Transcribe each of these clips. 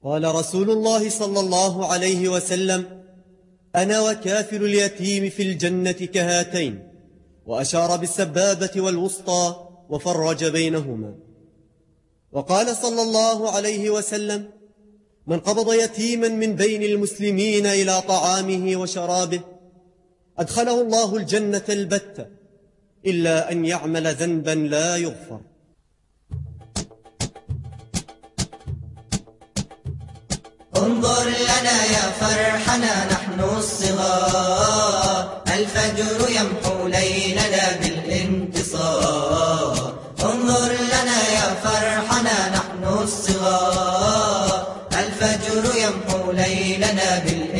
قال رسول الله صلى الله عليه وسلم: أنا وكافل اليتيم في الجنة كهاتين، وأشار بالسبابة والوسطى وفرج بينهما. وقال صلى الله عليه وسلم: من قبض يتيما من بين المسلمين إلى طعامه وشرابه أدخله الله الجنة البتة، إلا أن يعمل ذنبا لا يغفر. انظر لنا يا فرحنا نحن الصغار، الفجر يمحو ليلنا بالانتصار. انظر لنا يا فرحنا نحن الصغار، الفجر يمحو ليلنا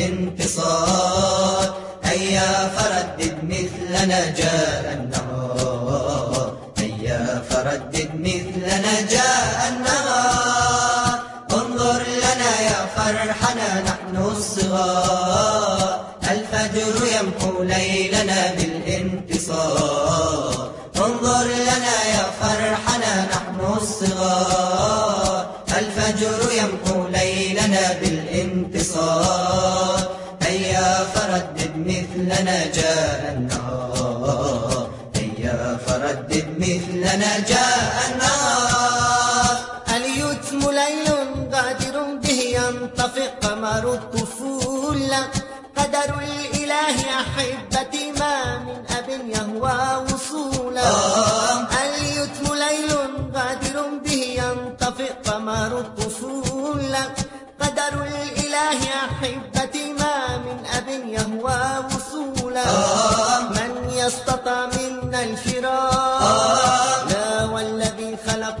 بالانتصار. هيا فردد مثلنا جاء النهار، هيا فردد مثلنا جاء النهار. انظر لنا يا فرحنا نحن الصغار، الفجر يمحو ليلنا بالانتصار. انظر لنا يا فرحنا نحن الصغار، الفجر يمحو ليلنا بالانتصار. هيا فردد مثلنا جاء النهار، هيا فردد مثلنا جاء النهار. اليتم ليل غادر به ينطفئ قمر الطفولة، قدر الإله أحبتي ما من أب يهوى وصولا. اليتم ليل غادر به ينطفئ قمر الطفولة، قدر الإله أحبتي ما من أب يهوى وصولا. من يستطع منا الفراق لا والذي خلق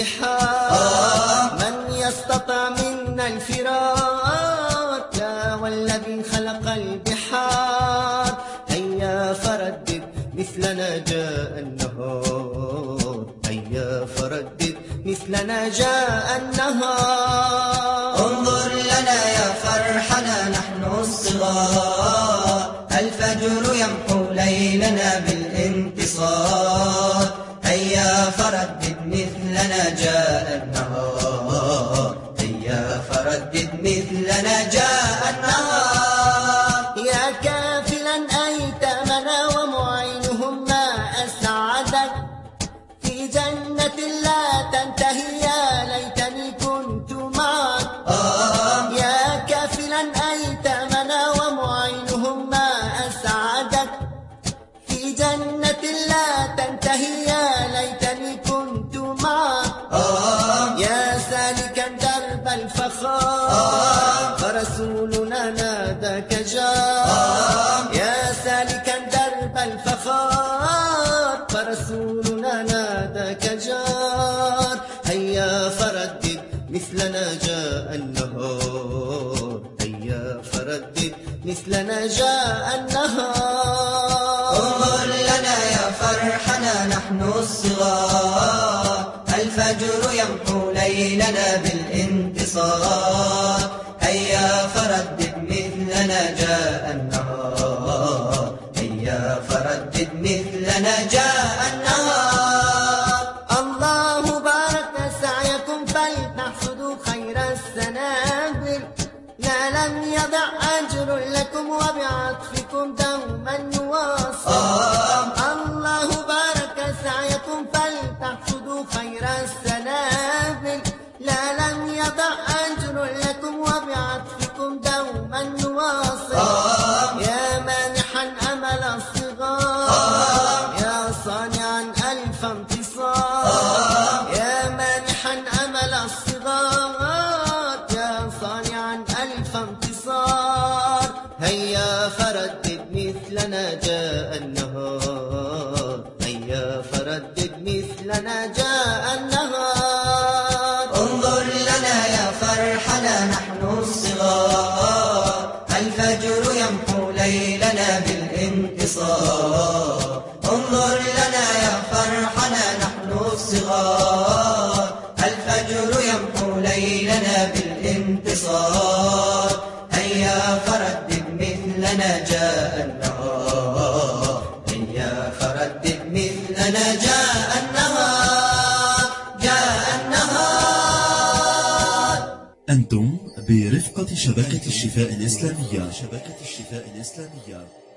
البحار، من يستطع منا الفراق لا والذي خلق البحار. هيا فردد مثلنا جاء النهار، هيا فردد مثلنا جاء النهار. انظر لنا يا فرحنا نحن الصغار، الفجر يمحو ليلنا بالانتصار. هيا فردد مثلنا جاء النهار، هيا فردد مثلنا جاء النهار. يا كافلا أيتامنا ومعينهم ما أسعدك، في جنة لا تنتهي يا ليتني كنت معك. يا كافلا أيتامنا ومعينهم ما أسعدك، في جنة لا تنتهي يا ليتني كنت معك. يا سالكا درب الفخار، فرسولنا ناداك جار. يا سالكا درب الفخار، فرسولنا ناداك جار. هيا فردد مثلنا جاء النهار، هيا فردد مثلنا جاء النهار. انظر لنا يا فرحنا نحن الصغار، الفجر يمحو ليلنا بالانتصار. هيا فردد مثلنا جاء النهار، هيا فردد مثلنا جاء النهار. الله بارك سعيكم فلتحصدوا خير السنابل، لا لم يضع أجر لكم وبعطفكم دوما نواصل. الله بارك سعيكم فلتحصدوا خير السنابل، لا لم يضع أجر لكم وبعطفكم دوما نواصل. يا مانحا أمل الصغار، يا صانعا ألف انتصار. يا مانحا أمل الصغار، يا صانعا ألف انتصار. هيا فردد مثلنا جاء النهار، هيا فردد مثلنا جاء النهار. انظر لنا يا فرحنا نحن الصغار، الفجر يمحو ليلنا بالانتصار. انظر لنا يا فرحنا نحن الصغار، الفجر يمحو ليلنا بالانتصار. هيا فردد مثلنا جاء النهار، هيا فردد مثلنا جاء النهار، جاء النهار. أنتم برفقة شبكة الشفاء الإسلامية.